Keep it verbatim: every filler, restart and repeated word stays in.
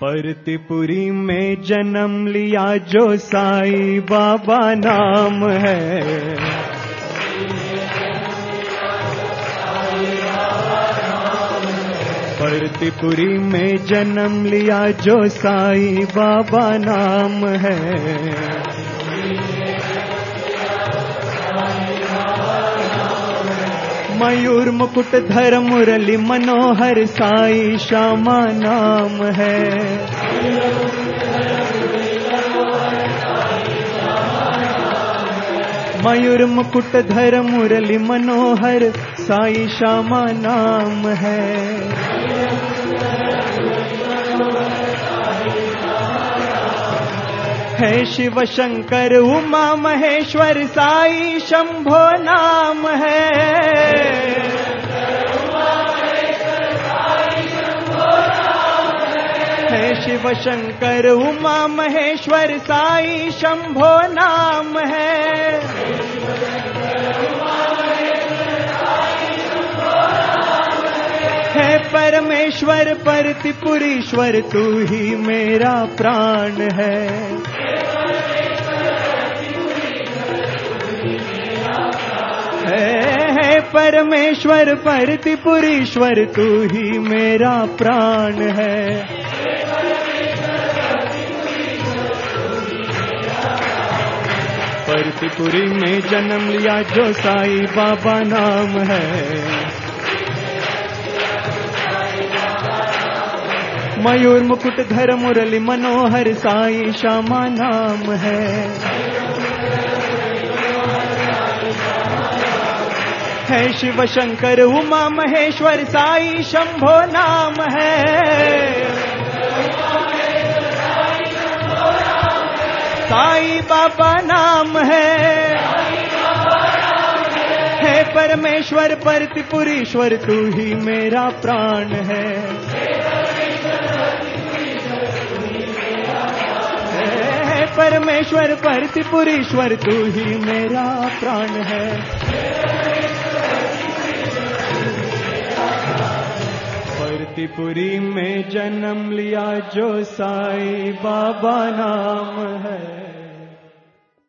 परतिपुरी में जन्म लिया जो साईं बाबा नाम है। परतिपुरी में जन्म लिया जो साईं बाबा नाम है। मयूर मुकुट धर मुरली मनोहर साईं श्यामा नाम है। मयूर मुकुट धर मुरली मनोहर साईं श्यामा नाम है। है शिव शंकर उमा महेश्वर साईं शंभो नाम है। है शिव शंकर उमा महेश्वर साईं शंभो नाम है। है परमेश्वर परतिपुरीश्वर तू ही मेरा प्राण है। है परमेश्वर परतिपुरीश्वर तू ही मेरा प्राण है। परतिपुरी में जन्म लिया जो साईं बाबा नाम है। मयूर मुकुट धर मुरली मनोहर साईं श्यामा नाम है। है शिव शंकर उमा महेश्वर साईं शंभो नाम है। साईं बाबा नाम है। है परमेश्वर परतिपुरीश्वर तू ही मेरा प्राण है। है परमेश्वर परतिपुरीश्वर तू ही मेरा प्राण है। परतिपुरी में जन्म लिया जो साईं बाबा नाम है।